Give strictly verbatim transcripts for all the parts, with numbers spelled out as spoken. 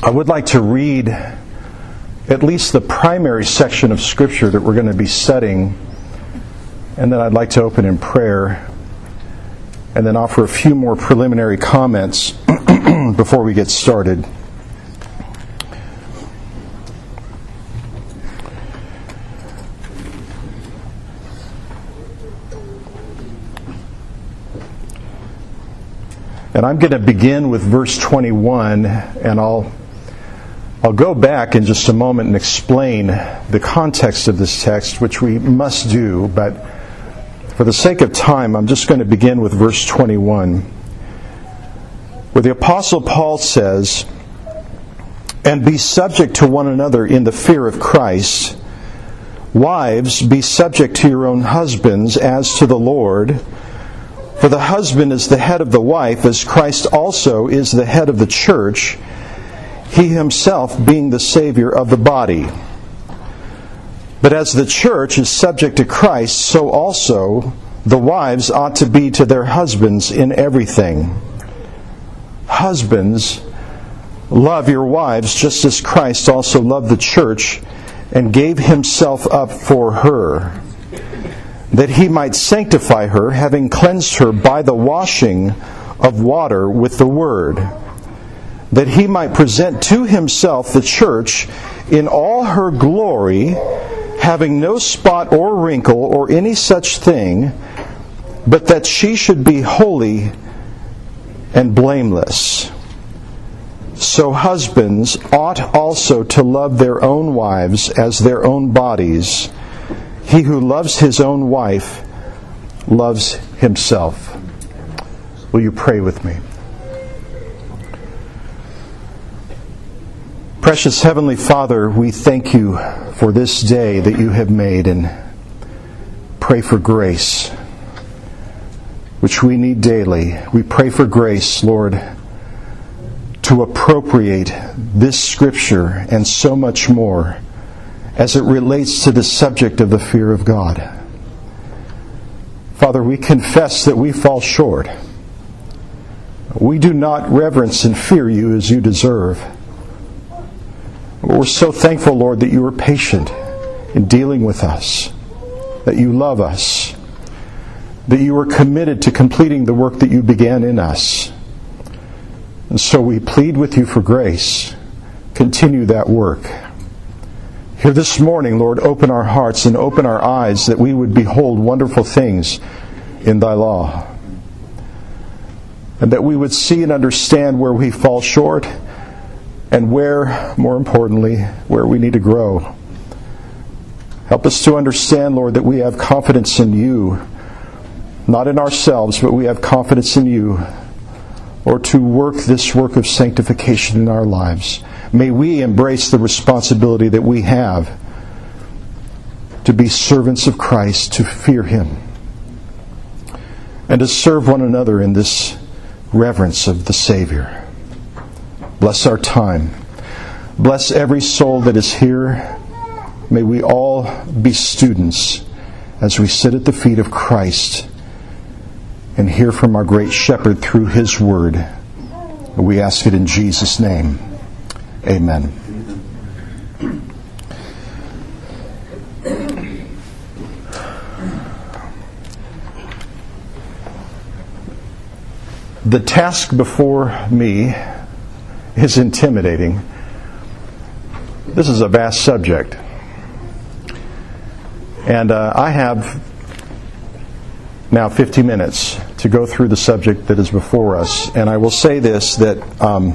I would like to read at least the primary section of Scripture that we're going to be studying, and then I'd like to open in prayer and then offer a few more preliminary comments before we get started. And I'm going to begin with verse twenty-one, and I'll I'll go back in just a moment and explain the context of this text, which we must do, but for the sake of time, I'm just going to begin with verse twenty-one, where the Apostle Paul says, "And be subject to one another in the fear of Christ. Wives, be subject to your own husbands as to the Lord. For the husband is the head of the wife, as Christ also is the head of the church, he himself being the Savior of the body. But as the church is subject to Christ, so also the wives ought to be to their husbands in everything. Husbands, love your wives just as Christ also loved the church and gave himself up for her, that he might sanctify her, having cleansed her by the washing of water with the word, that he might present to himself the church in all her glory, having no spot or wrinkle or any such thing, but that she should be holy and blameless. So husbands ought also to love their own wives as their own bodies. He who loves his own wife loves himself." Will you pray with me? Precious Heavenly Father, we thank you for this day that you have made, and pray for grace, which we need daily. We pray for grace, Lord, to appropriate this Scripture and so much more as it relates to the subject of the fear of God. Father, we confess that we fall short. We do not reverence and fear you as you deserve. We're so thankful, Lord, that you are patient in dealing with us, that you love us, that you are committed to completing the work that you began in us. And so we plead with you for grace. Continue that work. Here this morning, Lord, open our hearts and open our eyes that we would behold wonderful things in thy law. And that we would see and understand where we fall short and where, more importantly, where we need to grow. Help us to understand, Lord, that we have confidence in you, not in ourselves, but we have confidence in you, or to work this work of sanctification in our lives. May we embrace the responsibility that we have to be servants of Christ, to fear him, and to serve one another in this reverence of the Savior. Bless our time. Bless every soul that is here. May we all be students as we sit at the feet of Christ and hear from our great Shepherd through his word. We ask it in Jesus' name. Amen. The task before me is intimidating. This is a vast subject. And uh, I have now fifty minutes to go through the subject that is before us. And I will say this, that um,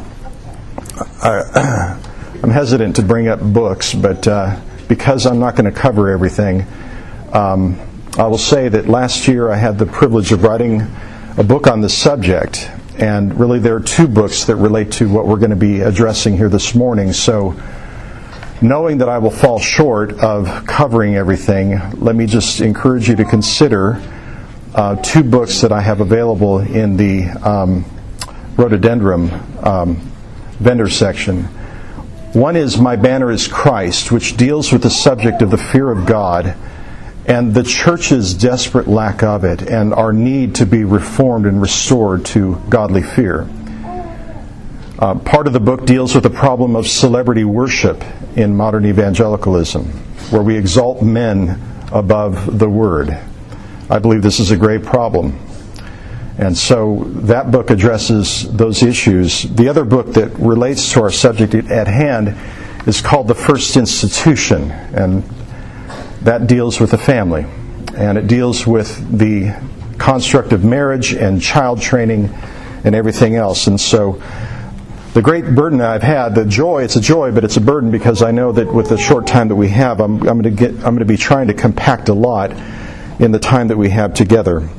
I, I'm hesitant to bring up books, but uh, because I'm not going to cover everything, um, I will say that last year I had the privilege of writing a book on this subject. And really there are two books that relate to what we're going to be addressing here this morning. So knowing that I will fall short of covering everything, let me just encourage you to consider uh, two books that I have available in the um, Rhododendron um, vendor section. One is My Banner is Christ, which deals with the subject of the fear of God and the church's desperate lack of it and our need to be reformed and restored to godly fear. Uh, part of the book deals with the problem of celebrity worship in modern evangelicalism, where we exalt men above the Word. I believe this is a great problem. And so that book addresses those issues. The other book that relates to our subject at hand is called The First Institution, and that deals with the family. And it deals with the construct of marriage and child training and everything else. And so the great burden I've had, the joy, it's a joy, but it's a burden because I know that with the short time that we have, I'm, I'm going to get, I'm going to be trying to compact a lot in the time that we have together.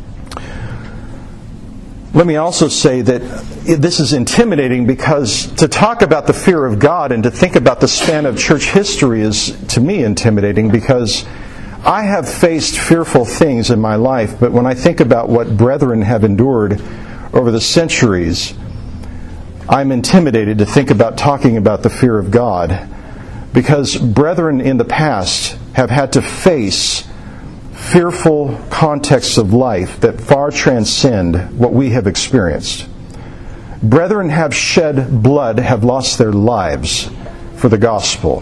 Let me also say that this is intimidating because to talk about the fear of God and to think about the span of church history is, to me, intimidating because I have faced fearful things in my life, but when I think about what brethren have endured over the centuries, I'm intimidated to think about talking about the fear of God because brethren in the past have had to face fearful contexts of life that far transcend what we have experienced. Brethren have shed blood, have lost their lives for the gospel.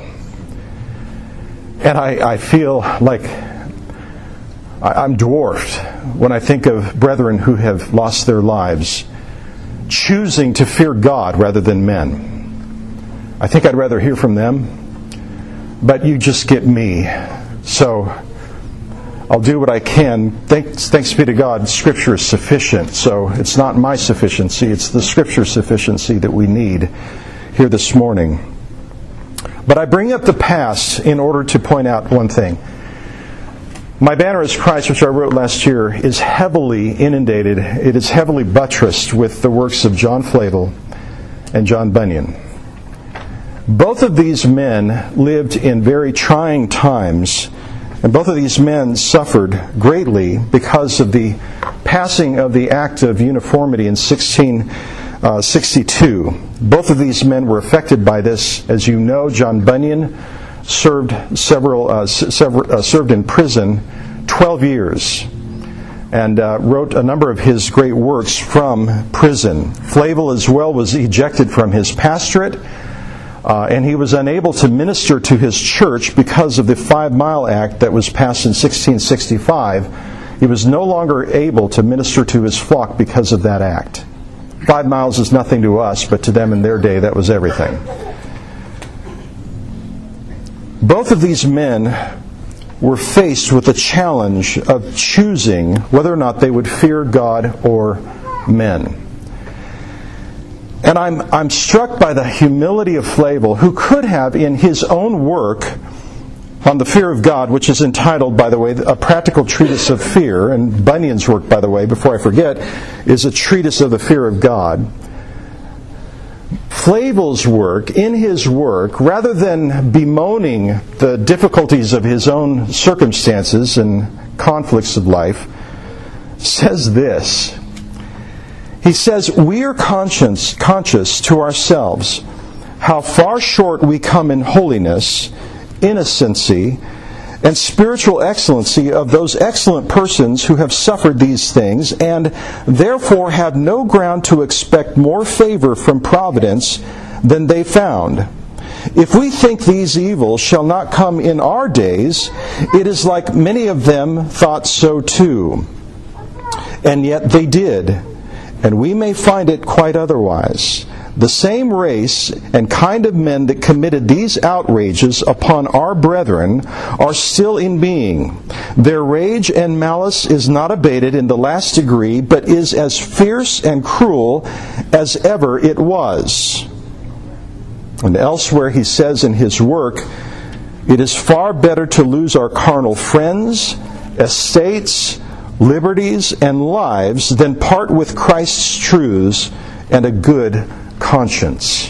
And I, I feel like I'm dwarfed when I think of brethren who have lost their lives choosing to fear God rather than men. I think I'd rather hear from them, but you just get me. So I'll do what I can. Thanks, thanks be to God, Scripture is sufficient. So it's not my sufficiency, it's the Scripture's sufficiency that we need here this morning. But I bring up the past in order to point out one thing. My Banner is Christ, which I wrote last year, is heavily inundated. It is heavily buttressed with the works of John Flavel and John Bunyan. Both of these men lived in very trying times, and both of these men suffered greatly because of the passing of the Act of Uniformity in sixteen sixty-two. Both of these men were affected by this. As you know, John Bunyan served several, uh, several uh, served in prison twelve years and uh, wrote a number of his great works from prison. Flavel as well was ejected from his pastorate, uh, and he was unable to minister to his church because of the Five Mile Act that was passed in sixteen sixty-five. He was no longer able to minister to his flock because of that act. Five miles is nothing to us, but to them in their day that was everything. Both of these men were faced with the challenge of choosing whether or not they would fear God or men. And I'm I'm struck by the humility of Flavel, who could have, in his own work on the fear of God, which is entitled, by the way, A Practical Treatise of Fear, and Bunyan's work, by the way, before I forget, is a treatise of the fear of God. Flavel's work, in his work, rather than bemoaning the difficulties of his own circumstances and conflicts of life, says this. He says, "We are conscious, conscious to ourselves how far short we come in holiness, innocency, and spiritual excellency of those excellent persons who have suffered these things, and therefore have no ground to expect more favor from providence than they found. If we think these evils shall not come in our days, it is like many of them thought so too. And yet they did, and we may find it quite otherwise. The same race and kind of men that committed these outrages upon our brethren are still in being. Their rage and malice is not abated in the last degree, but is as fierce and cruel as ever it was." And elsewhere he says in his work, "It is far better to lose our carnal friends, estates, liberties, and lives than part with Christ's truths and a good conscience."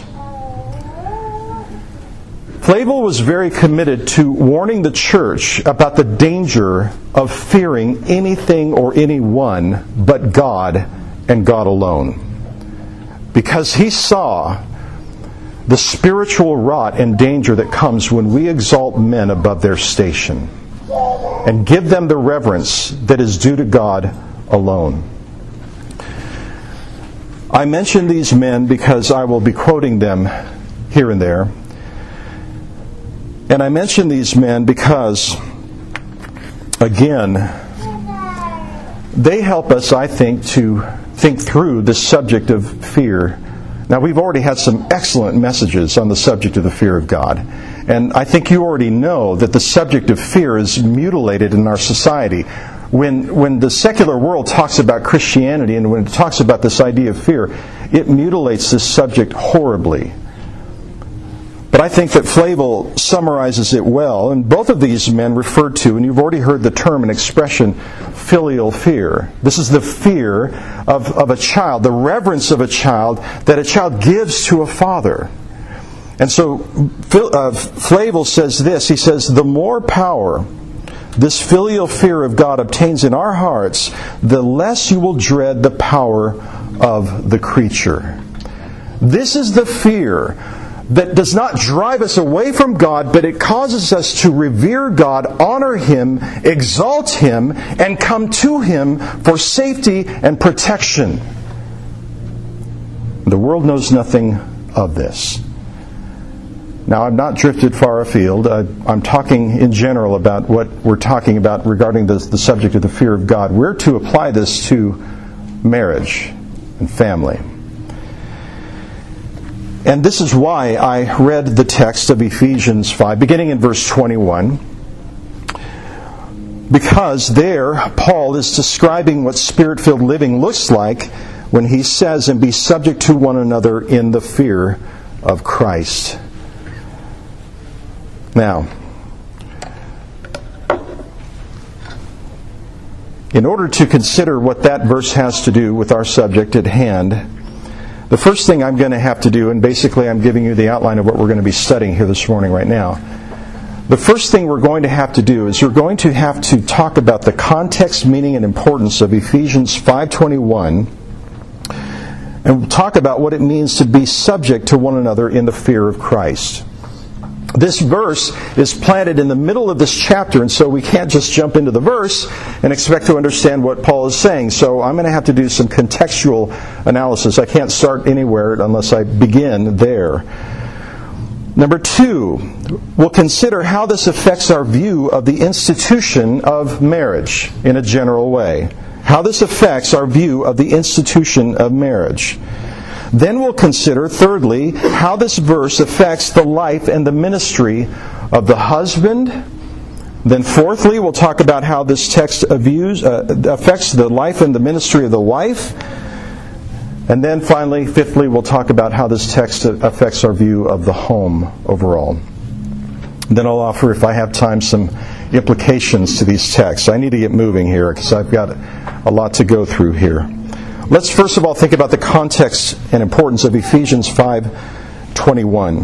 Flavel was very committed to warning the church about the danger of fearing anything or anyone but God and God alone, because he saw the spiritual rot and danger that comes when we exalt men above their station and give them the reverence that is due to God alone. I mention these men because I will be quoting them here and there. And I mention these men because, again, they help us, I think, to think through the subject of fear. Now, we've already had some excellent messages on the subject of the fear of God. And I think you already know that the subject of fear is mutilated in our society. When when the secular world talks about Christianity and when it talks about this idea of fear, it mutilates this subject horribly. But I think that Flavel summarizes it well, and both of these men refer to, and you've already heard the term and expression, filial fear. This is the fear of, of a child, the reverence of a child that a child gives to a father. And so uh, Flavel says this, he says, the more power this filial fear of God obtains in our hearts, the less you will dread the power of the creature. This is the fear that does not drive us away from God, but it causes us to revere God, honor Him, exalt Him, and come to Him for safety and protection. The world knows nothing of this. Now, I've not drifted far afield. I, I'm talking in general about what we're talking about regarding the, the subject of the fear of God. We're to apply this to marriage and family. And this is why I read the text of Ephesians five, beginning in verse twenty-one. Because there, Paul is describing what Spirit-filled living looks like when he says, and be subject to one another in the fear of Christ. Now, in order to consider what that verse has to do with our subject at hand, the first thing I'm going to have to do, and basically I'm giving you the outline of what we're going to be studying here this morning right now. The first thing we're going to have to do is we're going to have to talk about the context, meaning, and importance of Ephesians five twenty-one, and we'll talk about what it means to be subject to one another in the fear of Christ. This verse is planted in the middle of this chapter, and so we can't just jump into the verse and expect to understand what Paul is saying. So I'm going to have to do some contextual analysis. I can't start anywhere unless I begin there. Number two, we'll consider how this affects our view of the institution of marriage in a general way. How this affects our view of the institution of marriage. Then we'll consider, thirdly, how this verse affects the life and the ministry of the husband. Then fourthly, we'll talk about how this text views, uh, affects the life and the ministry of the wife. And then finally, fifthly, we'll talk about how this text affects our view of the home overall. Then I'll offer, if I have time, some implications to these texts. I need to get moving here because I've got a lot to go through here. Let's first of all think about the context and importance of Ephesians five twenty-one.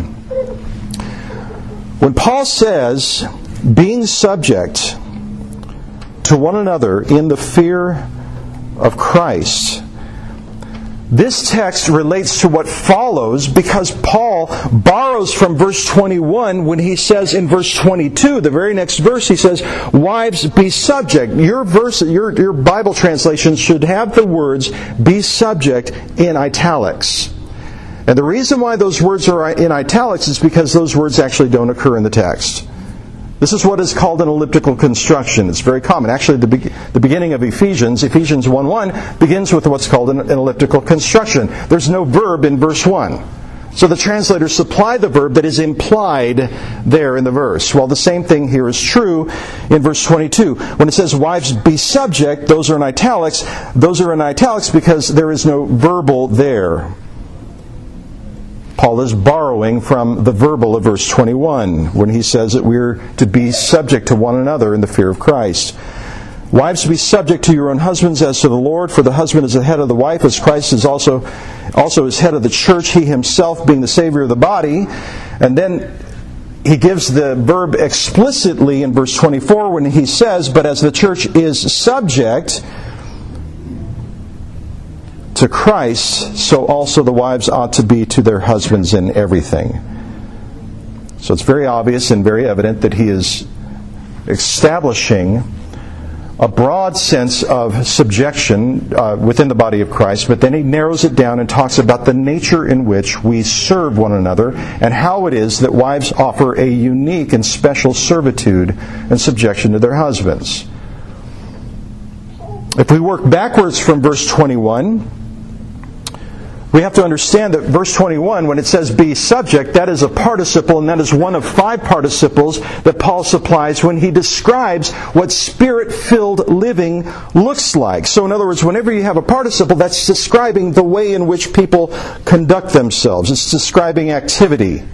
When Paul says, being subject to one another in the fear of Christ, this text relates to what follows because Paul borrows from verse twenty-one when he says in verse twenty-two, the very next verse, he says, wives, be subject. Your verse, your, your Bible translation should have the words, be subject, in italics. And the reason why those words are in italics is because those words actually don't occur in the text. This is what is called an elliptical construction. It's very common. Actually, the, be- the beginning of Ephesians, Ephesians one one, begins with what's called an, an elliptical construction. There's no verb in verse one. So the translators supply the verb that is implied there in the verse. Well, the same thing here is true in verse twenty-two. When it says, wives, be subject, those are in italics. Those are in italics because there is no verbal there. Paul is borrowing from the verbal of verse twenty-one when he says that we're to be subject to one another in the fear of Christ. Wives, be subject to your own husbands as to the Lord, for the husband is the head of the wife, as Christ is also, also is head of the church, he himself being the Savior of the body. And then he gives the verb explicitly in verse twenty-four when he says, but as the church is subject to Christ, so also the wives ought to be to their husbands in everything. So it's very obvious and very evident that he is establishing a broad sense of subjection uh, within the body of Christ, but then he narrows it down and talks about the nature in which we serve one another and how it is that wives offer a unique and special servitude and subjection to their husbands. If we work backwards from verse twenty-one, we have to understand that verse twenty-one, when it says be subject, that is a participle, and that is one of five participles that Paul supplies when he describes what Spirit-filled living looks like. So in other words, whenever you have a participle, that's describing the way in which people conduct themselves. It's describing activity.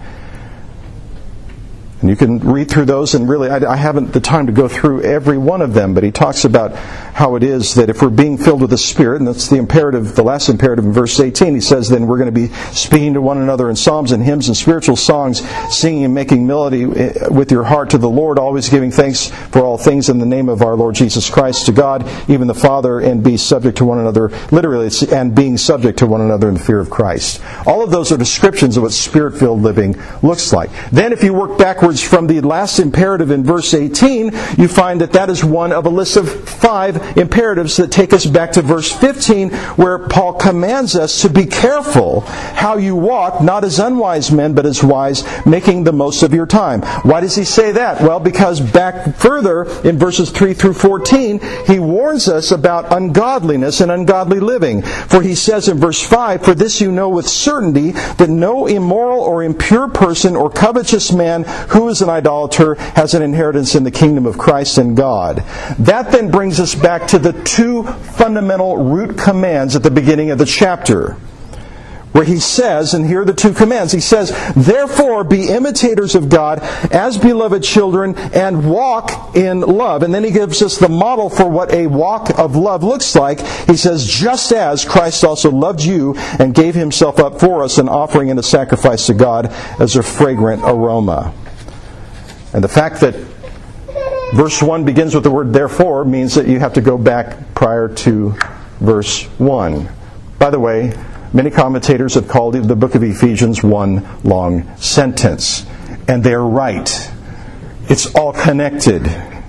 And you can read through those, and really, I, I haven't the time to go through every one of them, but he talks about how it is that if we're being filled with the Spirit, and that's the imperative, the last imperative in verse eighteen, he says, then we're going to be speaking to one another in psalms and hymns and spiritual songs, singing and making melody with your heart to the Lord, always giving thanks for all things in the name of our Lord Jesus Christ to God, even the Father, and be subject to one another, literally, it's, and being subject to one another in the fear of Christ. All of those are descriptions of what Spirit-filled living looks like. Then if you work backwards from the last imperative in verse eighteen, you find that that is one of a list of five imperatives that take us back to verse fifteen, where Paul commands us to be careful how you walk, not as unwise men, but as wise, making the most of your time. Why does he say that? Well, because back further in verses three through fourteen, he warns us about ungodliness and ungodly living. For he says in verse five, for this you know with certainty, that no immoral or impure person or covetous man who is an idolater has an inheritance in the kingdom of Christ and God. That then brings us back to the two fundamental root commands at the beginning of the chapter, where he says, and here are the two commands, he says, therefore be imitators of God as beloved children and walk in love. And then he gives us the model for what a walk of love looks like. He says, just as Christ also loved you and gave himself up for us, an offering and a sacrifice to God as a fragrant aroma. And the fact that verse one begins with the word therefore means that you have to go back prior to verse one. By the way, many commentators have called the book of Ephesians one long sentence. And they're right. It's all connected.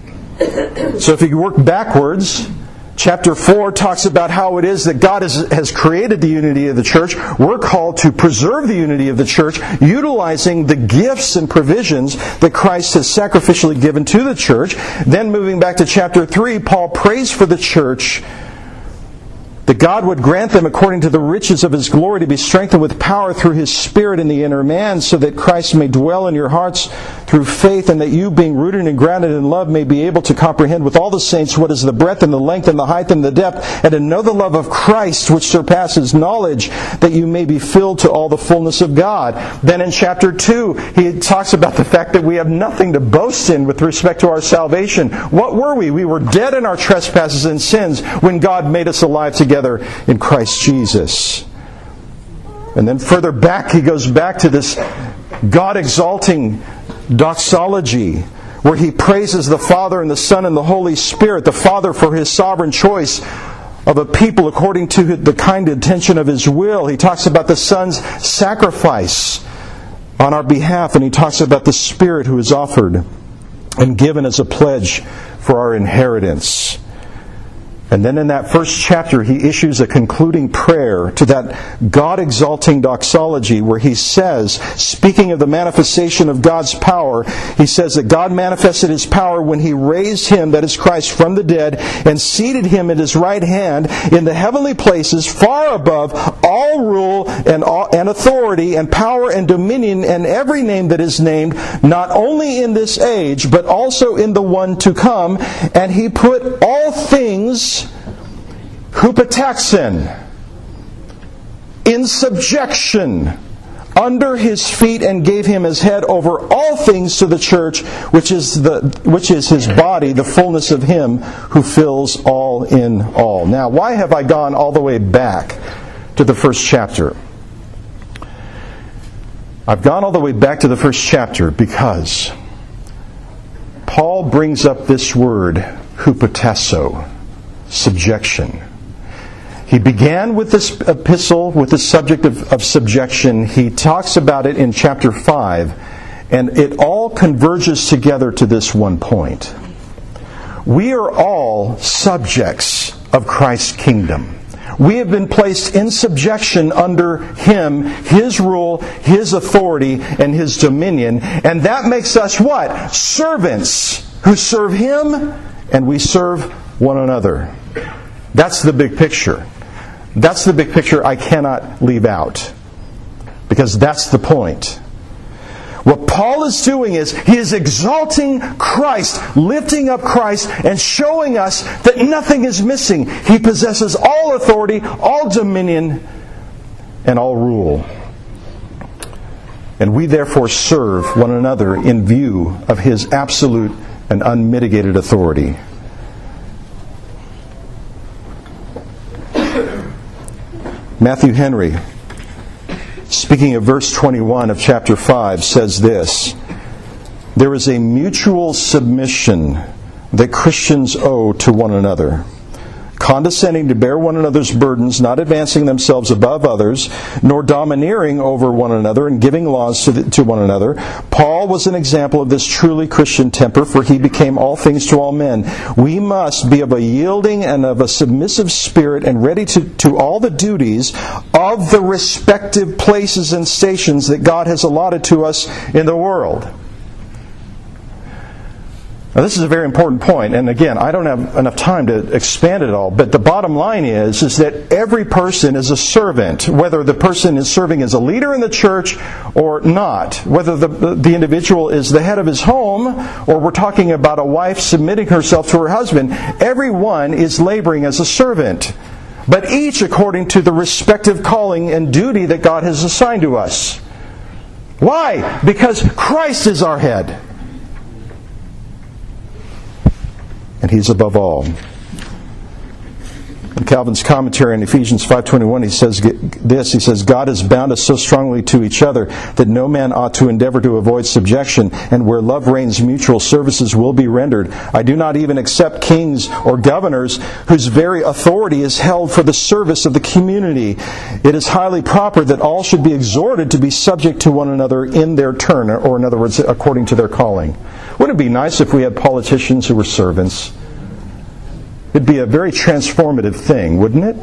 So if you work backwards, chapter four talks about how it is that God has, has created the unity of the church. We're called to preserve the unity of the church, utilizing the gifts and provisions that Christ has sacrificially given to the church. Then moving back to chapter three, Paul prays for the church that God would grant them, according to the riches of His glory, to be strengthened with power through His Spirit in the inner man, so that Christ may dwell in your hearts through faith, and that you, being rooted and grounded in love, may be able to comprehend with all the saints what is the breadth and the length and the height and the depth, and to know the love of Christ, which surpasses knowledge, that you may be filled to all the fullness of God. Then in chapter two, he talks about the fact that we have nothing to boast in with respect to our salvation. What were we? We were dead in our trespasses and sins when God made us alive together in Christ Jesus. And then further back, he goes back to this God-exalting doxology, where he praises the Father and the Son and the Holy Spirit. The Father for His sovereign choice of a people according to the kind intention of His will. He talks about the Son's sacrifice on our behalf, and he talks about the Spirit who is offered and given as a pledge for our inheritance. And then in that first chapter, he issues a concluding prayer to that God-exalting doxology, where he says, speaking of the manifestation of God's power, he says that God manifested His power when He raised Him, that is Christ, from the dead, and seated Him at His right hand in the heavenly places, far above all rule and, all, and authority and power and dominion and every name that is named, not only in this age, but also in the one to come. And He put all things, hupotaxin, in subjection under His feet, and gave Him as head over all things to the church, which is the which is His body, the fullness of Him who fills all in all. Now, why have I gone all the way back to the first chapter? I've gone all the way back to the first chapter because Paul brings up this word, hupotasso, subjection. He began with this epistle with the subject of, of subjection. He talks about it in chapter five, and it all converges together to this one point. We are all subjects of Christ's kingdom. We have been placed in subjection under Him, His rule, His authority, and His dominion. And that makes us what? Servants who serve Him and we serve one another. That's the big picture. That's the big picture I cannot leave out. Because that's the point. What Paul is doing is he is exalting Christ, lifting up Christ, and showing us that nothing is missing. He possesses all authority, all dominion, and all rule. And we therefore serve one another in view of His absolute and unmitigated authority. Matthew Henry, speaking of verse twenty-one of chapter five, says this: "There is a mutual submission that Christians owe to one another, condescending to bear one another's burdens, not advancing themselves above others, nor domineering over one another and giving laws to, the, to one another. Paul was an example of this truly Christian temper, for he became all things to all men. We must be of a yielding and of a submissive spirit, and ready to, to all the duties of the respective places and stations that God has allotted to us in the world." Now, this is a very important point, and again, I don't have enough time to expand it all, but the bottom line is, is that every person is a servant, whether the person is serving as a leader in the church or not, whether the, the individual is the head of his home, or we're talking about a wife submitting herself to her husband. Everyone is laboring as a servant, but each according to the respective calling and duty that God has assigned to us. Why? Because Christ is our head. And He's above all. In Calvin's commentary on Ephesians five twenty-one, he says this, he says, "God has bound us so strongly to each other that no man ought to endeavor to avoid subjection, and where love reigns, mutual services will be rendered. I do not even accept kings or governors whose very authority is held for the service of the community. It is highly proper that all should be exhorted to be subject to one another in their turn," or in other words, according to their calling. Wouldn't it be nice if we had politicians who were servants? It'd be a very transformative thing, wouldn't it?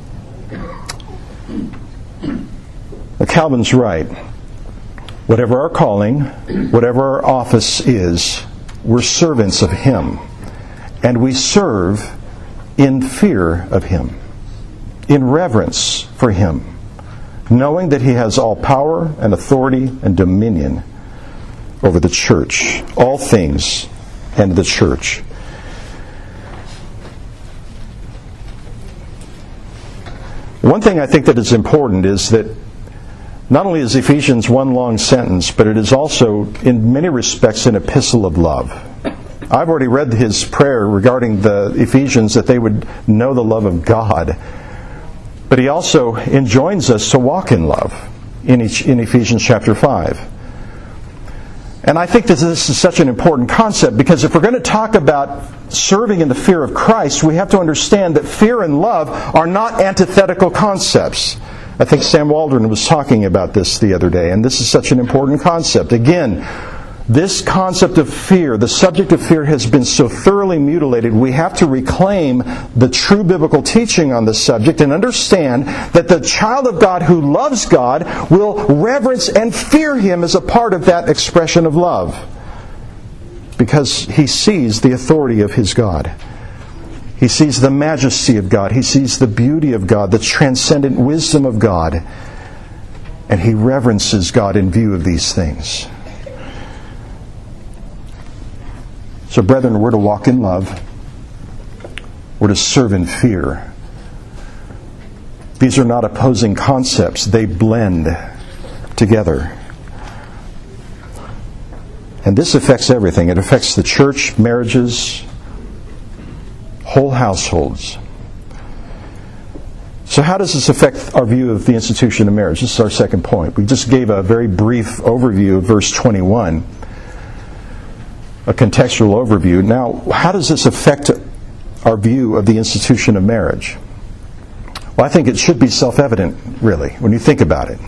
Now, Calvin's right. Whatever our calling, whatever our office is, we're servants of Him. And we serve in fear of Him, in reverence for Him, knowing that He has all power and authority and dominion over the church, all things, and the church. One thing I think that is important is that not only is Ephesians one long sentence, but it is also, in many respects, an epistle of love. I've already read his prayer regarding the Ephesians that they would know the love of God. But he also enjoins us to walk in love in, each, in Ephesians chapter five. And I think that this is such an important concept, because if we're going to talk about serving in the fear of Christ, we have to understand that fear and love are not antithetical concepts. I think Sam Waldron was talking about this the other day, and this is such an important concept. Again, this concept of fear, the subject of fear, has been so thoroughly mutilated. We have to reclaim the true biblical teaching on this subject and understand that the child of God who loves God will reverence and fear Him as a part of that expression of love, because he sees the authority of his God. He sees the majesty of God. He sees the beauty of God, the transcendent wisdom of God, and he reverences God in view of these things. So, brethren, we're to walk in love. We're to serve in fear. These are not opposing concepts. They blend together. And this affects everything. It affects the church, marriages, whole households. So how does this affect our view of the institution of marriage? This is our second point. We just gave a very brief overview of verse twenty-one. A contextual overview. Now, how does this affect our view of the institution of marriage? Well, I think it should be self-evident, really, when you think about it.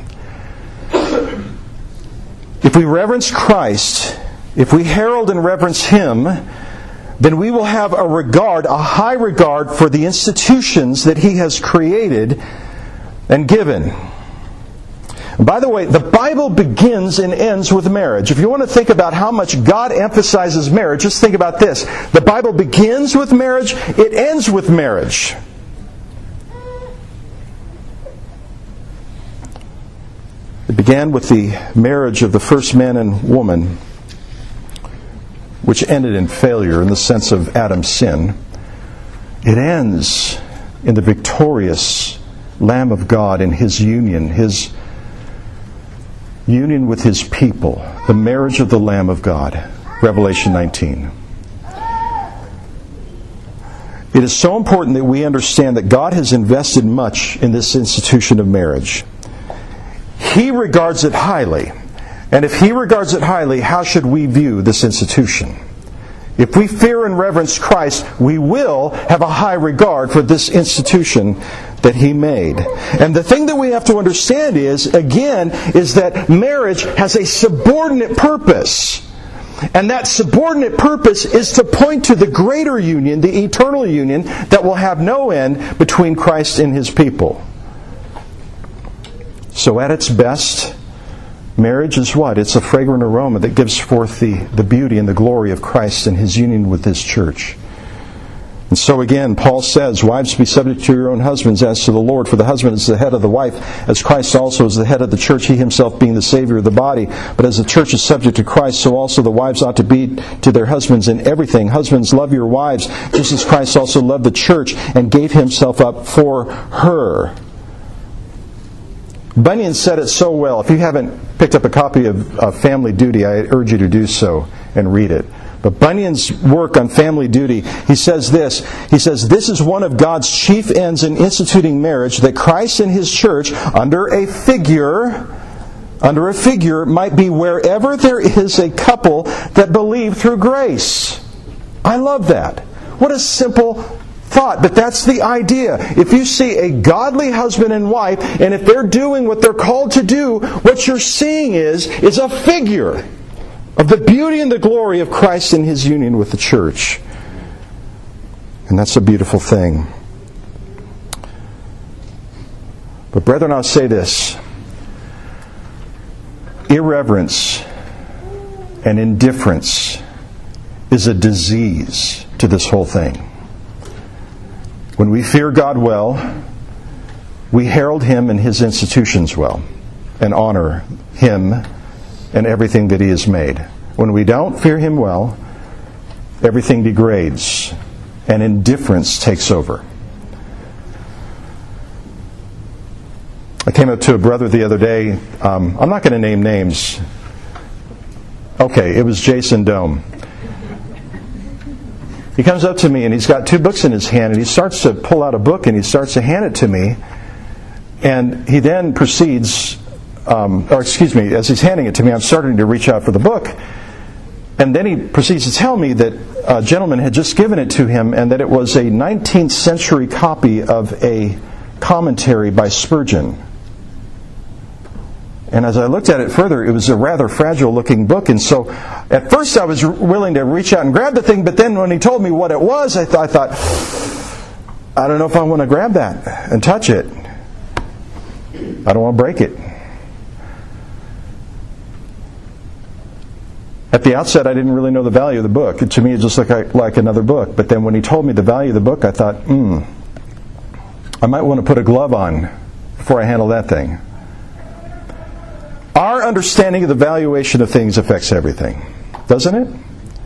If we reverence Christ, if we herald and reverence Him, then we will have a regard, a high regard for the institutions that He has created and given. And by the way, the Bible begins and ends with marriage. If you want to think about how much God emphasizes marriage, just think about this. The Bible begins with marriage, it ends with marriage. It began with the marriage of the first man and woman, which ended in failure in the sense of Adam's sin. It ends in the victorious Lamb of God in His union, His union with His people, the marriage of the Lamb of God. Revelation nineteen. It is so important that we understand that God has invested much in this institution of marriage. He regards it highly. And if He regards it highly, how should we view this institution? If we fear and reverence Christ, we will have a high regard for this institution that He made. And the thing that we have to understand is, again, is that marriage has a subordinate purpose. And that subordinate purpose is to point to the greater union, the eternal union, that will have no end between Christ and His people. So at its best, marriage is what? It's a fragrant aroma that gives forth the, the beauty and the glory of Christ and His union with His church. And so again, Paul says, wives, be subject to your own husbands as to the Lord, for the husband is the head of the wife, as Christ also is the head of the church, He Himself being the Savior of the body. But as the church is subject to Christ, so also the wives ought to be to their husbands in everything. Husbands, love your wives, just as Christ also loved the church and gave Himself up for her. Bunyan said it so well. If you haven't picked up a copy of uh, Family Duty, I urge you to do so and read it. But Bunyan's work on family duty, he says this. He says, this is one of God's chief ends in instituting marriage, that Christ and His church, under a figure, under a figure, might be wherever there is a couple that believe through grace. I love that. What a simple thought, but that's the idea. If you see a godly husband and wife, and if they're doing what they're called to do, what you're seeing is, is a figure of the beauty and the glory of Christ in His union with the church. And that's a beautiful thing. But brethren, I'll say this. Irreverence and indifference is a disease to this whole thing. When we fear God well, we herald Him and His institutions well, and honor Him and everything that He has made. When we don't fear Him well, everything degrades, and indifference takes over. I came up to a brother the other day. Um, I'm not going to name names. Okay, it was Jason Dome. He comes up to me and he's got two books in his hand, and he starts to pull out a book and he starts to hand it to me. And he then proceeds, um, or excuse me, as he's handing it to me, I'm starting to reach out for the book. And then he proceeds to tell me that a gentleman had just given it to him, and that it was a nineteenth century copy of a commentary by Spurgeon. And as I looked at it further, it was a rather fragile-looking book. And so at first I was willing to reach out and grab the thing, but then when he told me what it was, I, th- I thought, I don't know if I want to grab that and touch it. I don't want to break it. At the outset, I didn't really know the value of the book. To me, it just looked like, like another book. But then when he told me the value of the book, I thought, hmm, I might want to put a glove on before I handle that thing. Our understanding of the valuation of things affects everything, doesn't it?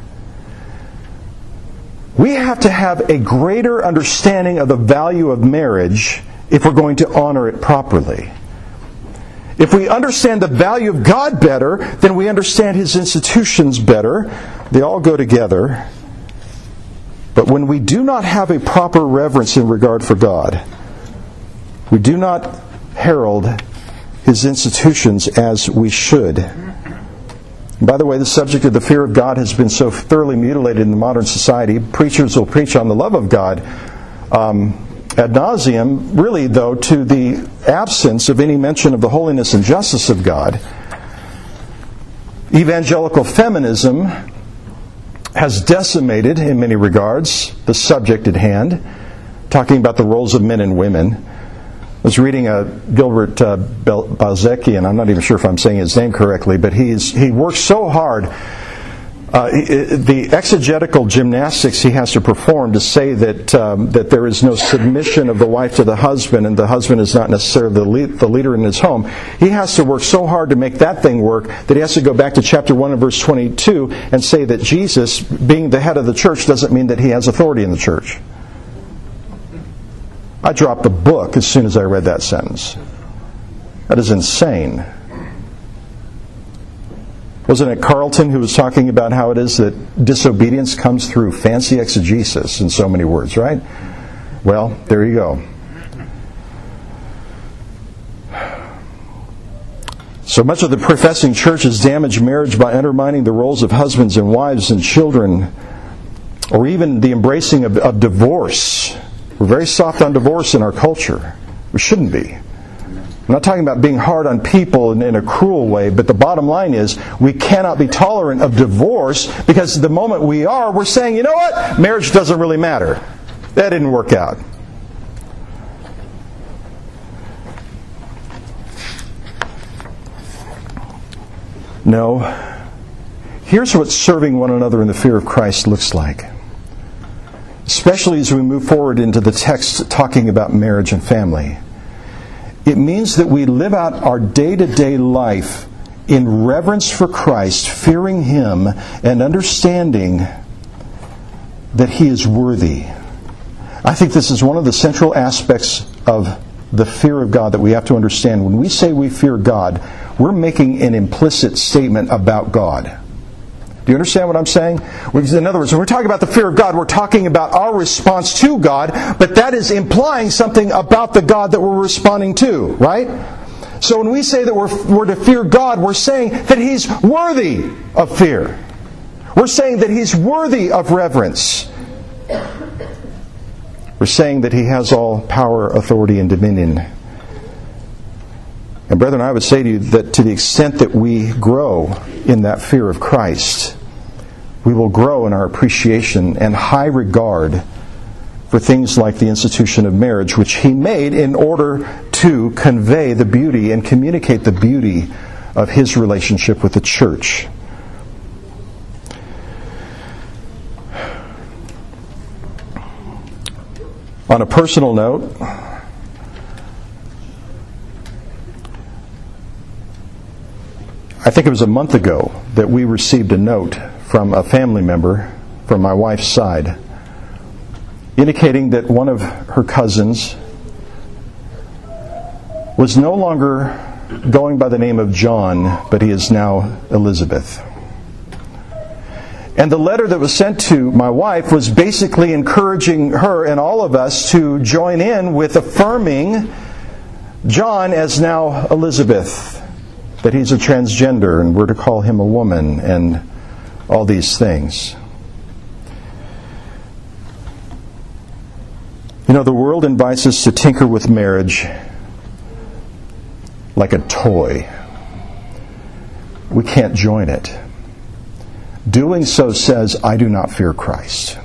We have to have a greater understanding of the value of marriage if we're going to honor it properly. If we understand the value of God better, then we understand His institutions better. They all go together. But when we do not have a proper reverence in regard for God, we do not herald His institutions as we should. And by the way, the subject of the fear of God has been so thoroughly mutilated in the modern society. Preachers will preach on the love of God um, ad nauseum, really, though, to the absence of any mention of the holiness and justice of God. Evangelical feminism has decimated, in many regards, the subject at hand, talking about the roles of men and women. I was reading a Gilbert uh, Balzecki, and I'm not even sure if I'm saying his name correctly, but he's he works so hard. Uh, the exegetical gymnastics he has to perform to say that um, that there is no submission of the wife to the husband, and the husband is not necessarily the, lead, the leader in his home. He has to work so hard to make that thing work that he has to go back to chapter one and verse twenty-two and say that Jesus, being the head of the church, doesn't mean that he has authority in the church. I dropped the book as soon as I read that sentence. That is insane. Wasn't it Carlton who was talking about how it is that disobedience comes through fancy exegesis, in so many words, right? Well, there you go. So much of the professing church has damaged marriage by undermining the roles of husbands and wives and children, or even the embracing of, of divorce. We're very soft on divorce in our culture. We shouldn't be. I'm not talking about being hard on people in, in a cruel way, but the bottom line is we cannot be tolerant of divorce, because the moment we are, we're saying, you know what? Marriage doesn't really matter. That didn't work out. No. Here's what serving one another in the fear of Christ looks like. Especially as we move forward into the text talking about marriage and family. It means that we live out our day-to-day life in reverence for Christ, fearing Him, and understanding that He is worthy. I think this is one of the central aspects of the fear of God that we have to understand. When we say we fear God, we're making an implicit statement about God. Do you understand what I'm saying? In other words, when we're talking about the fear of God, we're talking about our response to God, but that is implying something about the God that we're responding to, right? So when we say that we're, we're to fear God, we're saying that He's worthy of fear. We're saying that He's worthy of reverence. We're saying that He has all power, authority, and dominion. And brethren, I would say to you that to the extent that we grow in that fear of Christ, we will grow in our appreciation and high regard for things like the institution of marriage, which He made in order to convey the beauty and communicate the beauty of His relationship with the church. On a personal note, I think it was a month ago that we received a note from a family member from my wife's side indicating that one of her cousins was no longer going by the name of John, but he is now Elizabeth. And the letter that was sent to my wife was basically encouraging her and all of us to join in with affirming John as now Elizabeth. That he's a transgender and we're to call him a woman and all these things. You know, the world invites us to tinker with marriage like a toy. We can't join it. Doing so says, I do not fear Christ.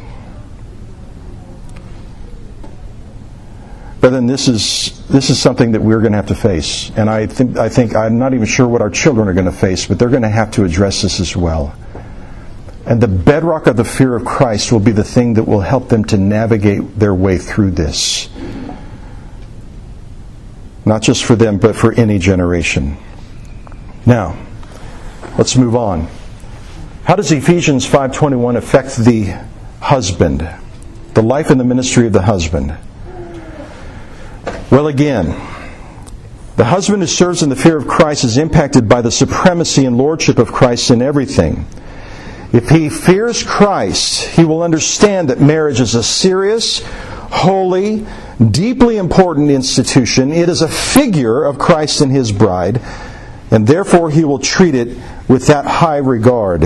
But then this is this is something that we're going to have to face. And I think I think I'm not even sure what our children are going to face, but they're going to have to address this as well. And the bedrock of the fear of Christ will be the thing that will help them to navigate their way through this. Not just for them, but for any generation. Now, let's move on. How does Ephesians five twenty-one affect the husband? The life and the ministry of the husband? Well, again, the husband who serves in the fear of Christ is impacted by the supremacy and lordship of Christ in everything. If he fears Christ, he will understand that marriage is a serious, holy, deeply important institution. It is a figure of Christ and His bride, and therefore he will treat it with that high regard.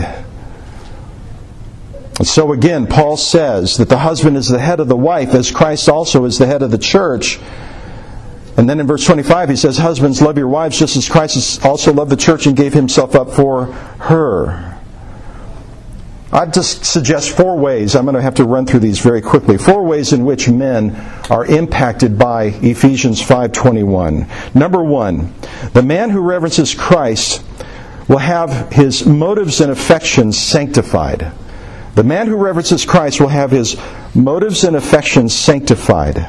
And so again, Paul says that the husband is the head of the wife, as Christ also is the head of the church. And then in verse twenty-five he says, husbands, love your wives just as Christ also loved the church and gave Himself up for her. I'd just suggest four ways. I'm going to have to run through these very quickly. Four ways in which men are impacted by Ephesians five twenty-one. Number one, the man who reverences Christ will have his motives and affections sanctified. The man who reverences Christ will have his motives and affections sanctified.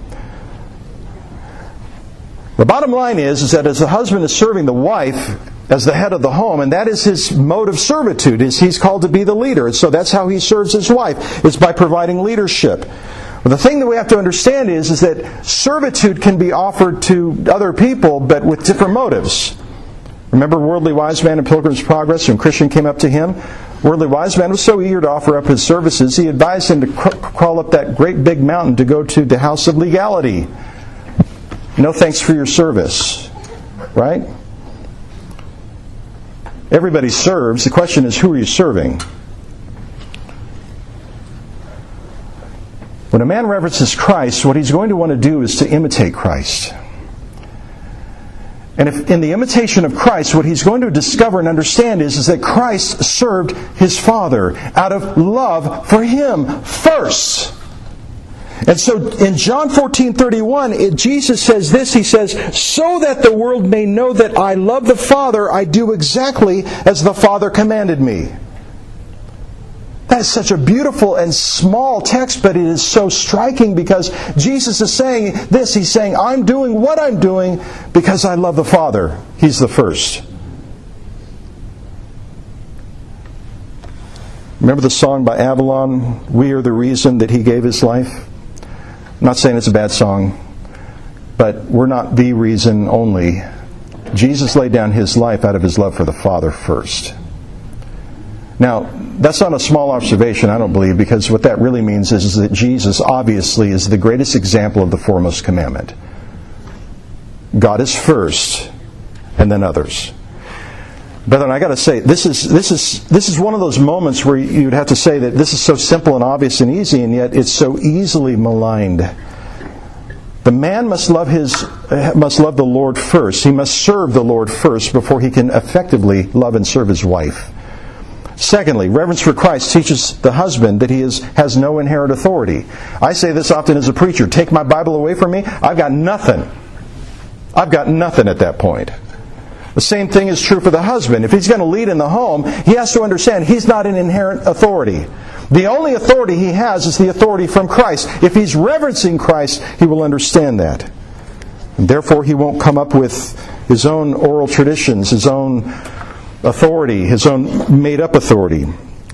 The bottom line is, is that as the husband is serving the wife as the head of the home, and that is his mode of servitude, is he's called to be the leader. And so that's how he serves his wife, is by providing leadership. But the thing that we have to understand is, is that servitude can be offered to other people, but with different motives. Remember Worldly Wise Man in Pilgrim's Progress, when Christian came up to him? Worldly Wise Man was so eager to offer up his services, he advised him to cr- crawl up that great big mountain to go to the house of legality. No thanks for your service. Right? Everybody serves. The question is, who are you serving? When a man reverences Christ, what he's going to want to do is to imitate Christ. And if in the imitation of Christ, what he's going to discover and understand is, is that Christ served his Father out of love for him first. And so in John fourteen thirty-one, it, Jesus says this, he says, "So that the world may know that I love the Father, I do exactly as the Father commanded me." That is such a beautiful and small text, but it is so striking because Jesus is saying this. He's saying, I'm doing what I'm doing because I love the Father. He's the first. Remember the song by Avalon, "We Are the Reason That He Gave His Life"? I'm not saying it's a bad song, but we're not the reason only. Jesus laid down His life out of His love for the Father first. Now, that's not a small observation, I don't believe, because what that really means is, is that Jesus obviously is the greatest example of the foremost commandment. God is first, and then others. Brethren, I got to say, this is this is this is one of those moments where you'd have to say that this is so simple and obvious and easy, and yet it's so easily maligned. The man must love his must love the Lord first. He must serve the Lord first before he can effectively love and serve his wife. Secondly, reverence for Christ teaches the husband that he is, has no inherent authority. I say this often as a preacher: take my Bible away from me, I've got nothing. I've got nothing at that point. The same thing is true for the husband. If he's going to lead in the home, he has to understand he's not an inherent authority. The only authority he has is the authority from Christ. If he's reverencing Christ, he will understand that. And therefore, he won't come up with his own oral traditions, his own authority, his own made-up authority.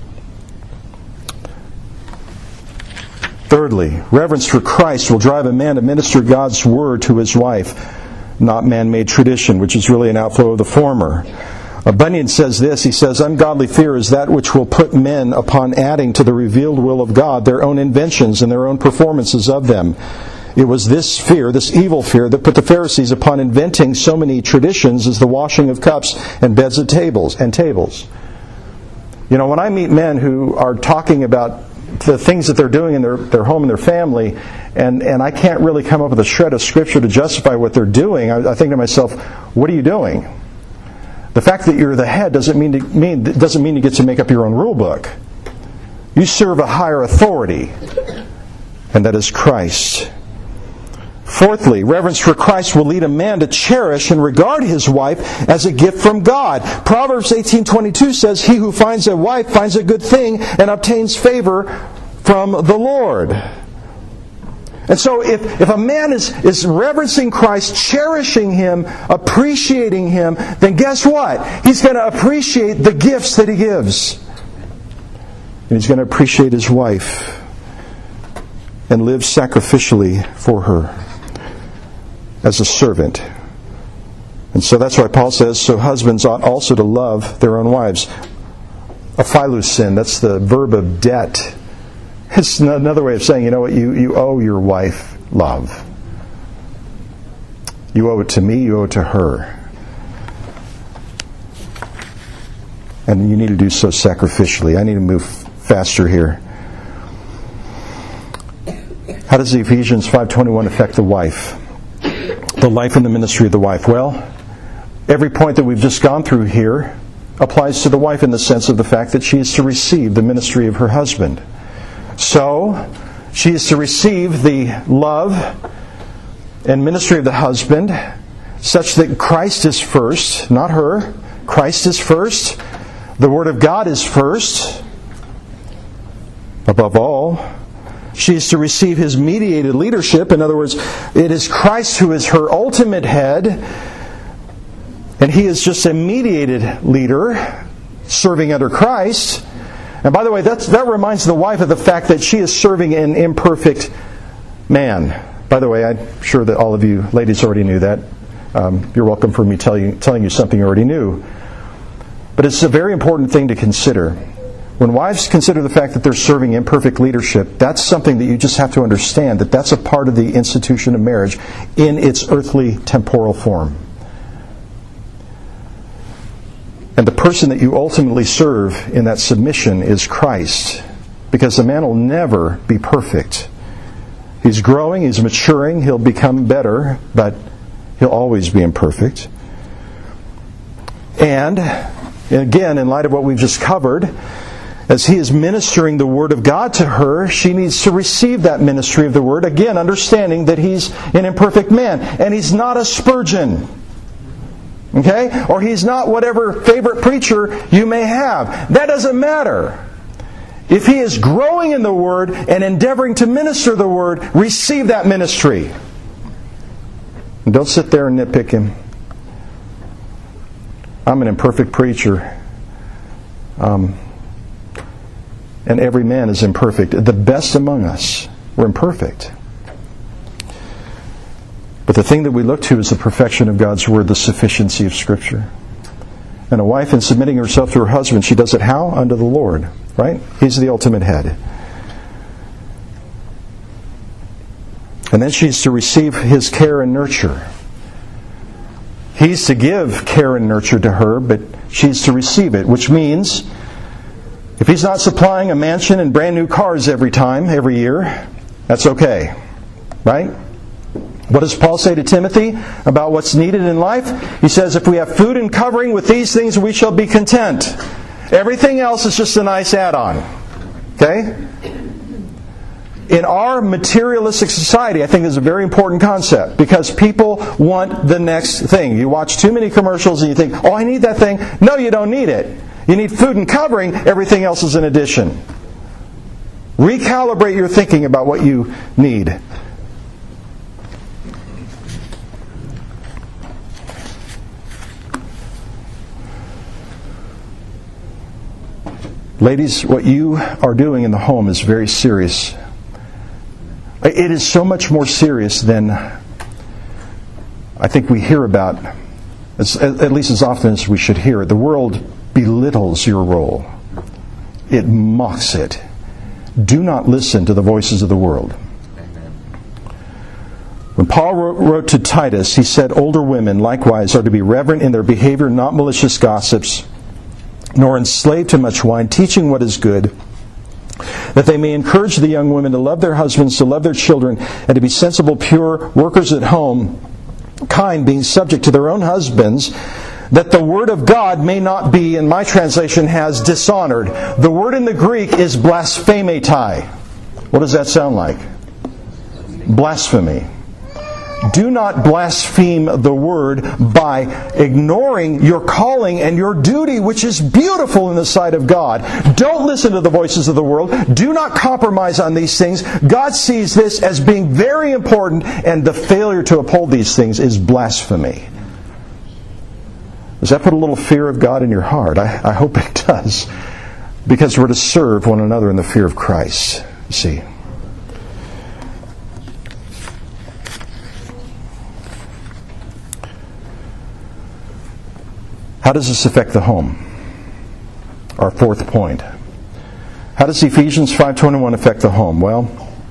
Thirdly, reverence for Christ will drive a man to minister God's word to his wife, not man-made tradition, which is really an outflow of the former. Uh, Bunyan says this, he says, "Ungodly fear is that which will put men upon adding to the revealed will of God their own inventions and their own performances of them. It was this fear, this evil fear, that put the Pharisees upon inventing so many traditions as the washing of cups and beds of tables and tables." You know, when I meet men who are talking about the things that they're doing in their, their home and their family, and, and I can't really come up with a shred of Scripture to justify what they're doing, I, I think to myself, what are you doing? The fact that you're the head doesn't mean, to, mean, doesn't mean you get to make up your own rule book. You serve a higher authority, and that is Christ. Fourthly, reverence for Christ will lead a man to cherish and regard his wife as a gift from God. Proverbs eighteen twenty-two says, "He who finds a wife finds a good thing and obtains favor from the Lord." And so if, if a man is, is reverencing Christ, cherishing Him, appreciating Him, then guess what? He's going to appreciate the gifts that He gives. And he's going to appreciate his wife and live sacrificially for her as a servant. And so that's why Paul says, so husbands ought also to love their own wives. Aphilusin, that's the verb of debt. It's another way of saying, you know what, you, you owe your wife love. You owe it to me, you owe it to her. And you need to do so sacrificially. I need to move faster here. How does Ephesians five twenty-one affect the wife? The life and the ministry of the wife. Well, every point that we've just gone through here applies to the wife in the sense of the fact that she is to receive the ministry of her husband. So, she is to receive the love and ministry of the husband, such that Christ is first, not her. Christ is first. The Word of God is first. Above all, she is to receive His mediated leadership. In other words, it is Christ who is her ultimate head, and He is just a mediated leader, serving under Christ. And by the way, that's, that reminds the wife of the fact that she is serving an imperfect man. By the way, I'm sure that all of you ladies already knew that. Um, you're welcome for me tell you, telling you something you already knew. But it's a very important thing to consider. When wives consider the fact that they're serving imperfect leadership, that's something that you just have to understand, that that's a part of the institution of marriage in its earthly temporal form. And the person that you ultimately serve in that submission is Christ. Because the man will never be perfect. He's growing, he's maturing, he'll become better, but he'll always be imperfect. And, again, in light of what we've just covered, as he is ministering the Word of God to her, she needs to receive that ministry of the Word, again, understanding that he's an imperfect man. And he's not a Spurgeon. Okay? Or he's not whatever favorite preacher you may have. That doesn't matter. If he is growing in the Word and endeavoring to minister the Word, receive that ministry. And don't sit there and nitpick him. I'm an imperfect preacher. Um, and every man is imperfect. The best among us, we're imperfect. But the thing that we look to is the perfection of God's Word, the sufficiency of Scripture. And a wife, in submitting herself to her husband, she does it how? Unto the Lord. Right? He's the ultimate head. And then she's to receive His care and nurture. He's to give care and nurture to her, but she's to receive it, which means if He's not supplying a mansion and brand new cars every time, every year, that's okay. Right? What does Paul say to Timothy about what's needed in life? He says, if we have food and covering, with these things we shall be content. Everything else is just a nice add-on. Okay? In our materialistic society, I think this is a very important concept, because people want the next thing. You watch too many commercials and you think, oh, I need that thing. No, you don't need it. You need food and covering. Everything else is an addition. Recalibrate your thinking about what you need. Ladies, what you are doing in the home is very serious. It is so much more serious than I think we hear about, at least as often as we should hear it. The world belittles your role. It mocks it. Do not listen to the voices of the world. When Paul wrote to Titus, he said, older women likewise are to be reverent in their behavior, not malicious gossips, nor enslaved to much wine, teaching what is good, that they may encourage the young women to love their husbands, to love their children, and to be sensible, pure, workers at home, kind, being subject to their own husbands, that the word of God may not be, in my translation, has dishonored. The word in the Greek is blasphemetai. What does that sound like? Blasphemy. Do not blaspheme the Word by ignoring your calling and your duty, which is beautiful in the sight of God. Don't listen to the voices of the world. Do not compromise on these things. God sees this as being very important, and the failure to uphold these things is blasphemy. Does that put a little fear of God in your heart? I, I hope it does. Because we're to serve one another in the fear of Christ. See. How does this affect the home? Our fourth point. How does Ephesians five twenty-one affect the home? Well,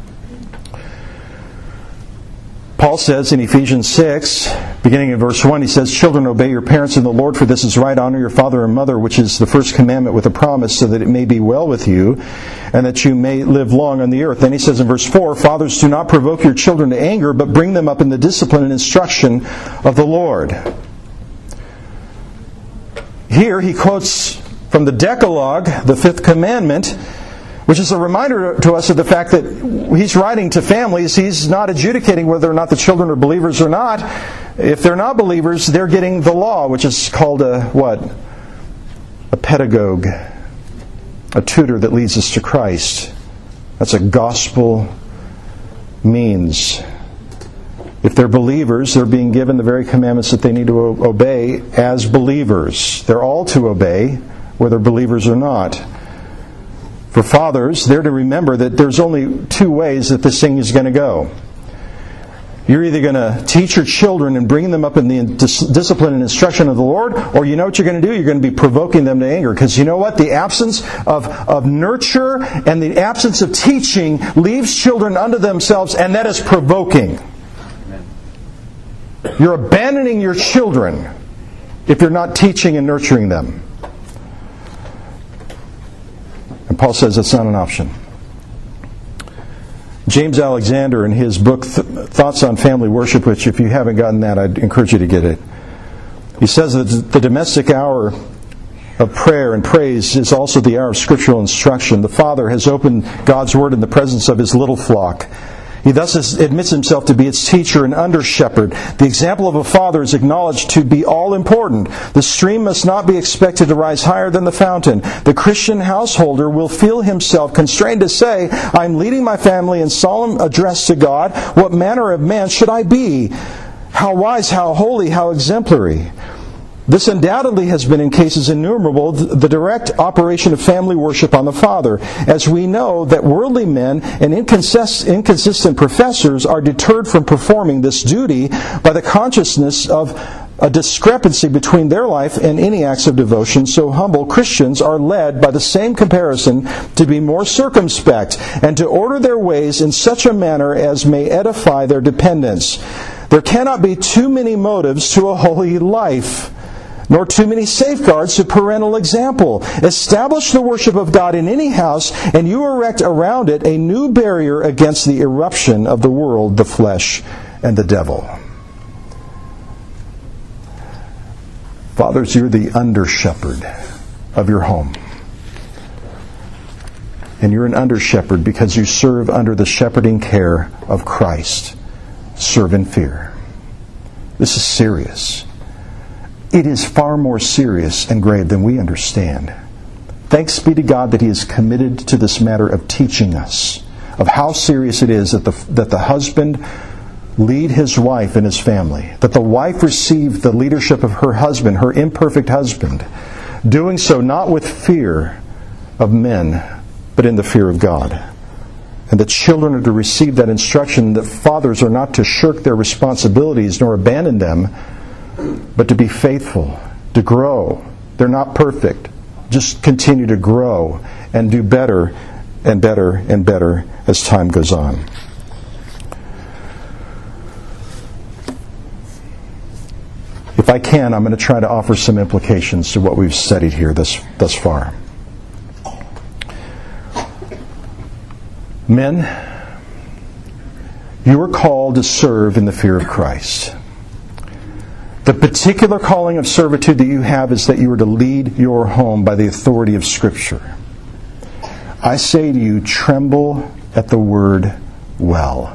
Paul says in Ephesians six, beginning in verse one, he says, children, obey your parents in the Lord, for this is right. Honor your father and mother, which is the first commandment with a promise, so that it may be well with you, and that you may live long on the earth. Then he says in verse four, fathers, do not provoke your children to anger, but bring them up in the discipline and instruction of the Lord. Here he quotes from the Decalogue, the fifth commandment, which is a reminder to us of the fact that he's writing to families. He's not adjudicating whether or not the children are believers or not. If they're not believers, they're getting the law, which is called a what? A pedagogue, a tutor that leads us to Christ. That's a gospel means. If they're believers, they're being given the very commandments that they need to obey as believers. They're all to obey, whether believers or not. For fathers, they're to remember that there's only two ways that this thing is going to go. You're either going to teach your children and bring them up in the dis- discipline and instruction of the Lord, or you know what you're going to do? You're going to be provoking them to anger. Because you know what? The absence of, of nurture and the absence of teaching leaves children unto themselves, and that is provoking. You're abandoning your children if you're not teaching and nurturing them. And Paul says it's not an option. James Alexander, in his book Thoughts on Family Worship, which if you haven't gotten that, I'd encourage you to get it. He says that the domestic hour of prayer and praise is also the hour of scriptural instruction. The father has opened God's Word in the presence of his little flock. He thus admits himself to be its teacher and under-shepherd. The example of a father is acknowledged to be all-important. The stream must not be expected to rise higher than the fountain. The Christian householder will feel himself constrained to say, I'm leading my family in solemn address to God. What manner of man should I be? How wise, how holy, how exemplary. This undoubtedly has been in cases innumerable the direct operation of family worship on the father, as we know that worldly men and inconsistent professors are deterred from performing this duty by the consciousness of a discrepancy between their life and any acts of devotion. So humble Christians are led by the same comparison to be more circumspect and to order their ways in such a manner as may edify their dependents. There cannot be too many motives to a holy life, nor too many safeguards to parental example. Establish the worship of God in any house, and you erect around it a new barrier against the eruption of the world, the flesh, and the devil. Fathers, you're the under-shepherd of your home. And you're an under-shepherd because you serve under the shepherding care of Christ. Serve in fear. This is serious. It is far more serious and grave than we understand. Thanks be to God that He is committed to this matter of teaching us of how serious it is that the, that the husband lead his wife and his family, that the wife receive the leadership of her husband, her imperfect husband, doing so not with fear of men, but in the fear of God. And the children are to receive that instruction that fathers are not to shirk their responsibilities nor abandon them, but to be faithful, to grow. They're not perfect. Just continue to grow and do better and better and better as time goes on. If I can, I'm going to try to offer some implications to what we've studied here thus, thus far. Men, you are called to serve in the fear of Christ. The particular calling of servitude that you have is that you are to lead your home by the authority of Scripture. I say to you, tremble at the word well.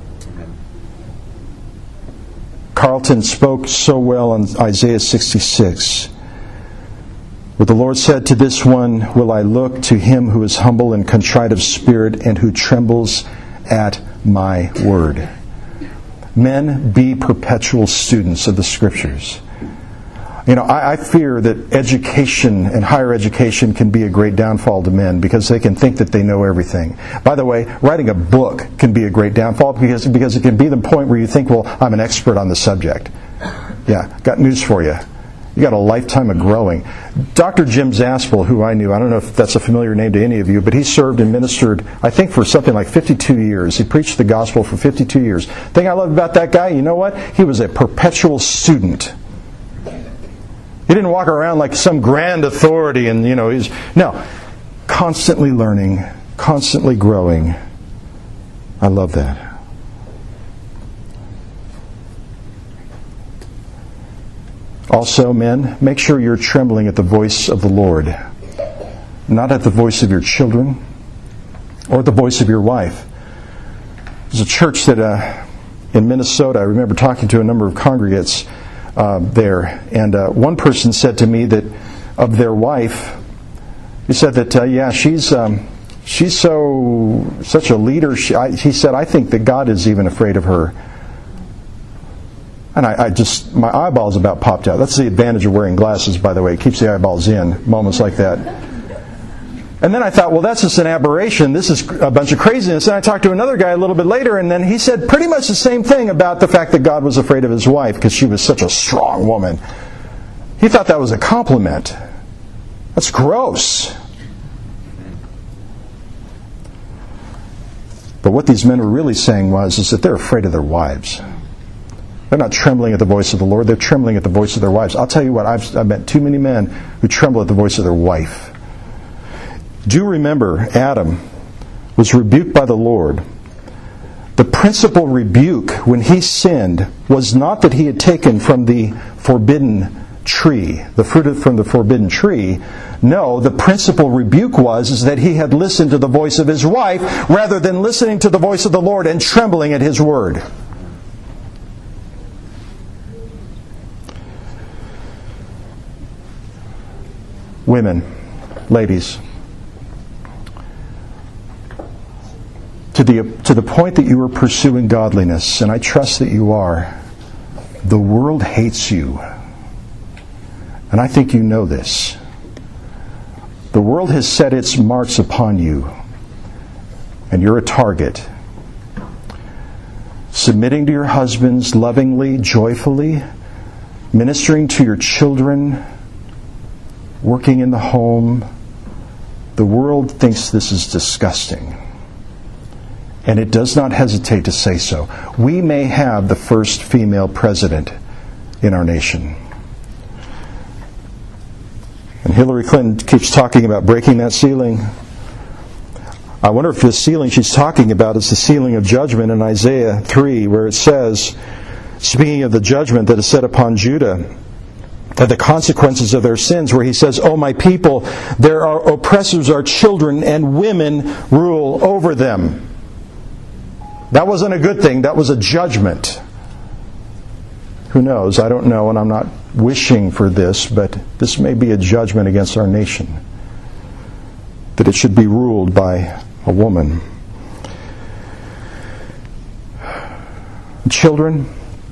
Carlton spoke so well in Isaiah sixty-six, where the Lord said, to this one will I look, to him who is humble and contrite of spirit and who trembles at my word. Men, be perpetual students of the Scriptures. You know, I, I fear that education and higher education can be a great downfall to men because they can think that they know everything. By the way, writing a book can be a great downfall because, because it can be the point where you think, well, I'm an expert on the subject. Yeah, got news for you. You got a lifetime of growing. Doctor Jim Zaspel, who I knew, I don't know if that's a familiar name to any of you, but he served and ministered, I think, for something like fifty-two years. He preached the gospel for fifty-two years. The thing I love about that guy, you know what? He was a perpetual student. He didn't walk around like some grand authority and, you know, he's, no, constantly learning, constantly growing. I love that. Also, men, make sure you're trembling at the voice of the Lord, not at the voice of your children or the voice of your wife. There's a church that uh, in Minnesota, I remember talking to a number of congregates uh, there, and uh, one person said to me that of their wife, he said that, uh, yeah, she's um, she's so such a leader. She, I, he said, I think that God is even afraid of her. And I, I just, my eyeballs about popped out. That's the advantage of wearing glasses, by the way. It keeps the eyeballs in, moments like that. And then I thought, well, that's just an aberration. This is a bunch of craziness. And I talked to another guy a little bit later, and then he said pretty much the same thing about the fact that God was afraid of his wife because she was such a strong woman. He thought that was a compliment. That's gross. But what these men were really saying was is that they're afraid of their wives. They're not trembling at the voice of the Lord. They're trembling at the voice of their wives. I'll tell you what, I've, I've met too many men who tremble at the voice of their wife. Do remember, Adam was rebuked by the Lord. The principal rebuke when he sinned was not that he had taken from the forbidden tree, the fruit from the forbidden tree. No, the principal rebuke was is that he had listened to the voice of his wife rather than listening to the voice of the Lord and trembling at his word. Women, ladies, to the to the point that you are pursuing godliness, and I trust that you are, the world hates you. And I think you know this. The world has set its marks upon you, and you're a target. Submitting to your husbands lovingly, joyfully, ministering to your children, working in the home, the world thinks this is disgusting. And it does not hesitate to say so. We may have the first female president in our nation. And Hillary Clinton keeps talking about breaking that ceiling. I wonder if the ceiling she's talking about is the ceiling of judgment in Isaiah three, where it says, speaking of the judgment that is set upon Judah, that the consequences of their sins, where he says, "O my people, there are oppressors are children, and women rule over them." That wasn't a good thing. That was a judgment. Who knows? I don't know, and I'm not wishing for this, but this may be a judgment against our nation. That it should be ruled by a woman. Children,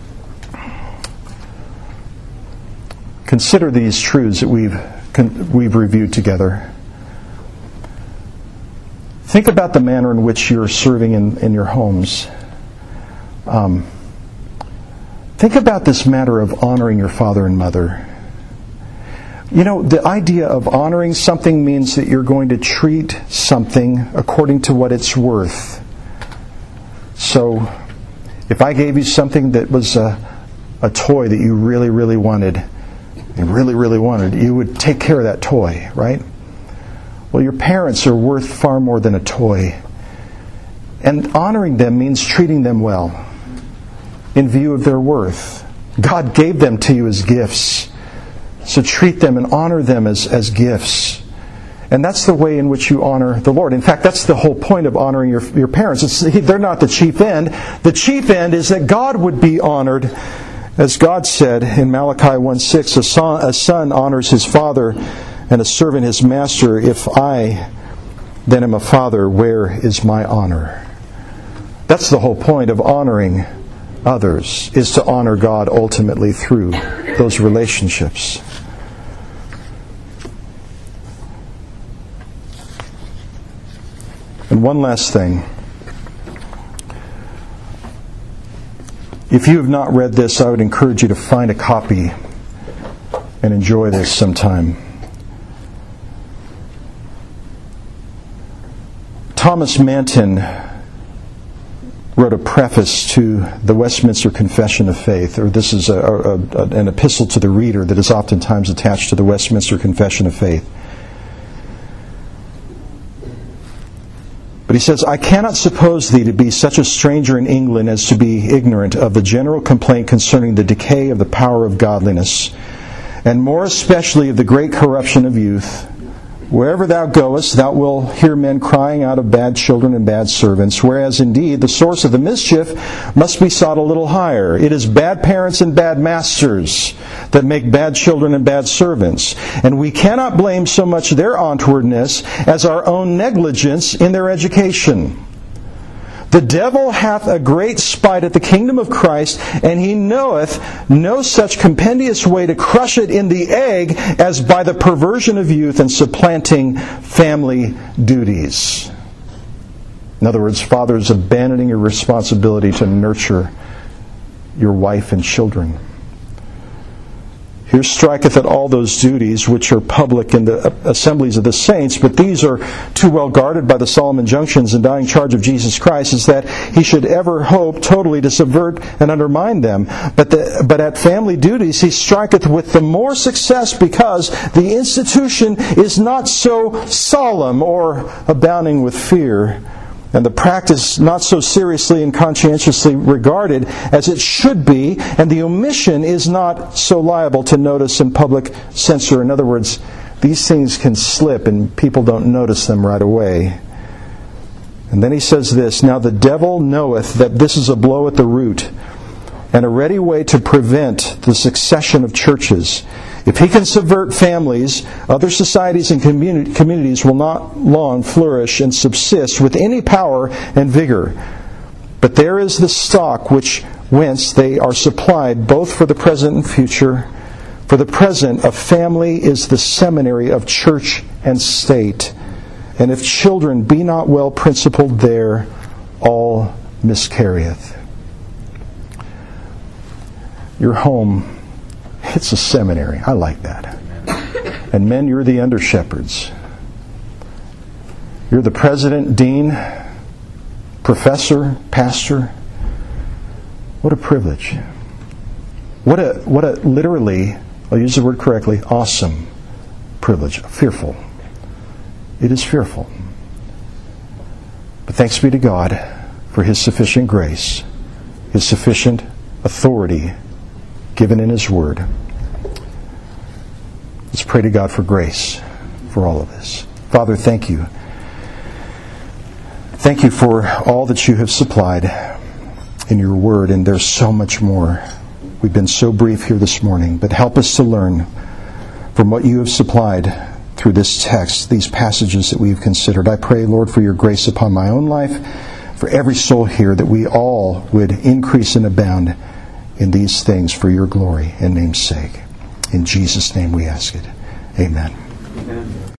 consider these truths that we've we've reviewed together. Think about the manner in which you're serving in, in your homes. Um, think about this matter of honoring your father and mother. You know, the idea of honoring something means that you're going to treat something according to what it's worth. So, if I gave you something that was a, a toy that you really, really wanted, you really, really wanted, you would take care of that toy, right? Well, your parents are worth far more than a toy. And honoring them means treating them well in view of their worth. God gave them to you as gifts. So treat them and honor them as, as gifts. And that's the way in which you honor the Lord. In fact, that's the whole point of honoring your, your parents. It's, they're not the chief end. The chief end is that God would be honored. As God said in Malachi one six, a son, a son honors his father, and a servant his master. If I then am a father, where is my honor? That's the whole point of honoring others, is to honor God ultimately through those relationships. And one last thing. If you have not read this, I would encourage you to find a copy and enjoy this sometime. Thomas Manton wrote a preface to the Westminster Confession of Faith, or this is a, a, a, an epistle to the reader that is oftentimes attached to the Westminster Confession of Faith. But he says, "I cannot suppose thee to be such a stranger in England as to be ignorant of the general complaint concerning the decay of the power of godliness, and more especially of the great corruption of youth. Wherever thou goest, thou wilt hear men crying out of bad children and bad servants, whereas indeed the source of the mischief must be sought a little higher. It is bad parents and bad masters that make bad children and bad servants. And we cannot blame so much their onwardness as our own negligence in their education. The devil hath a great spite at the kingdom of Christ, and he knoweth no such compendious way to crush it in the egg as by the perversion of youth and supplanting family duties. In other words, fathers abandoning your responsibility to nurture your wife and children. Here striketh at all those duties which are public in the assemblies of the saints, but these are too well guarded by the solemn injunctions and dying charge of Jesus Christ, is that he should ever hope totally to subvert and undermine them. But, the, but at family duties he striketh with the more success, because the institution is not so solemn or abounding with fear, and the practice not so seriously and conscientiously regarded as it should be, and the omission is not so liable to notice and public censure. In other words, these things can slip and people don't notice them right away. And then he says this, "Now the devil knoweth that this is a blow at the root, and a ready way to prevent the succession of churches. If he can subvert families, other societies and communi- communities will not long flourish and subsist with any power and vigor. But there is the stock which whence they are supplied both for the present and future. For the present, a family is the seminary of church and state. And if children be not well principled there, all miscarrieth." Your home, it's a seminary. I like that. And men, you're the under-shepherds. You're the president, dean, professor, pastor. What a privilege. What a, what a literally, I'll use the word correctly, awesome privilege. Fearful. It is fearful. But thanks be to God for His sufficient grace, His sufficient authority given in His Word. Let's pray to God for grace for all of this. Father, thank you. Thank you for all that you have supplied in your Word, and there's so much more. We've been so brief here this morning, but help us to learn from what you have supplied through this text, these passages that we've considered. I pray, Lord, for your grace upon my own life, for every soul here, that we all would increase and abound in these things for your glory and name's sake. In Jesus' name we ask it. Amen. Amen.